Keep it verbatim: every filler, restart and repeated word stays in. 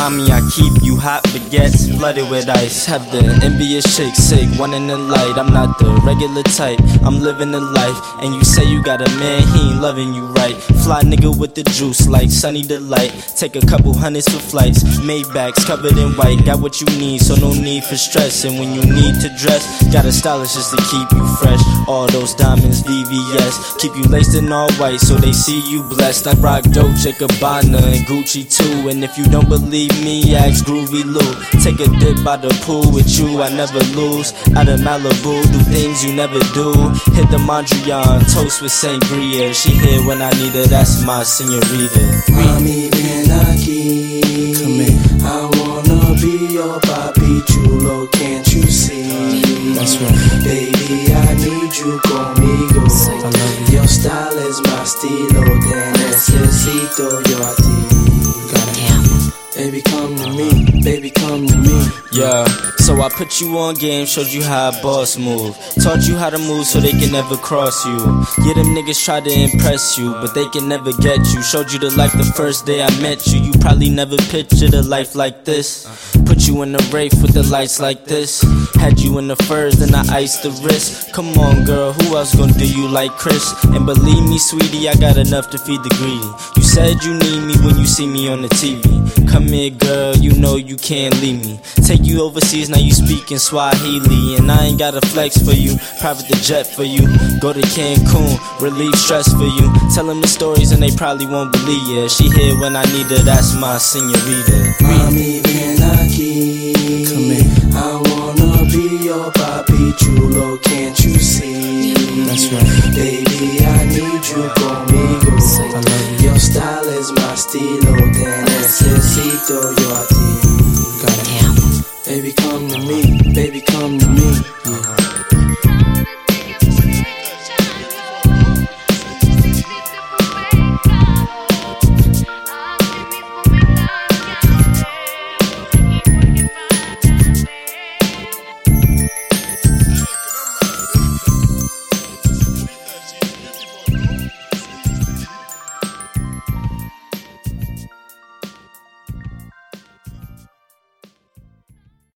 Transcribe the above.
mommy, I keep you hot baguettes flooded with ice. Have the envious chick sick, one in the light. I'm not the regular type, I'm living the life. And you say you got a man, he ain't loving you right. Fly nigga with the juice like Sunny Delight. Take a couple hundreds for flights, Maybachs covered in white. Got what you need, so no need for stress. And when you need to dress, got a stylist just to keep you fresh. All those diamonds, V V S, keep you laced in all white so they see you blessed. I rock Dolce Gabbana and Gucci too. And if you don't believe me, ask Groovy Lou. Take a dip by the pool with you, I never lose. Out of Malibu, do things you never do. Hit the Mondrian, toast with sangria. She here when I need her, that's my señorita. Mami, ven aquí. Come here. I wanna be your papi chulo, can't you see? That's right. Baby, I need you conmigo. I love you. Your style is my estilo, te necesito yo a ti. Baby, come to me, baby, come to me. Yeah, so I put you on game, showed you how a boss move. Taught you how to move so they can never cross you. Yeah, them niggas try to impress you, but they can never get you. Showed you the life the first day I met you. You probably never pictured a life like this. Put you in the Wraith with the lights like this. Had you in the furs, then I iced the wrist. Come on girl, who else gonna do you like Chris? And believe me sweetie, I got enough to feed the greedy. You said you need me when you see me on the T V. Come here girl, you know you can't leave me. Take you overseas, now you speak in Swahili. And I ain't got a flex for you, private the jet for you. Go to Cancun, relieve stress for you. Tell them the stories and they probably won't believe ya. She here when I need her, that's my señorita. Mami, ven aquí. Come here. I wanna be your papi chulo, can't you see? That's right. Baby, I need you conmigo. I love you. Your style is my estilo.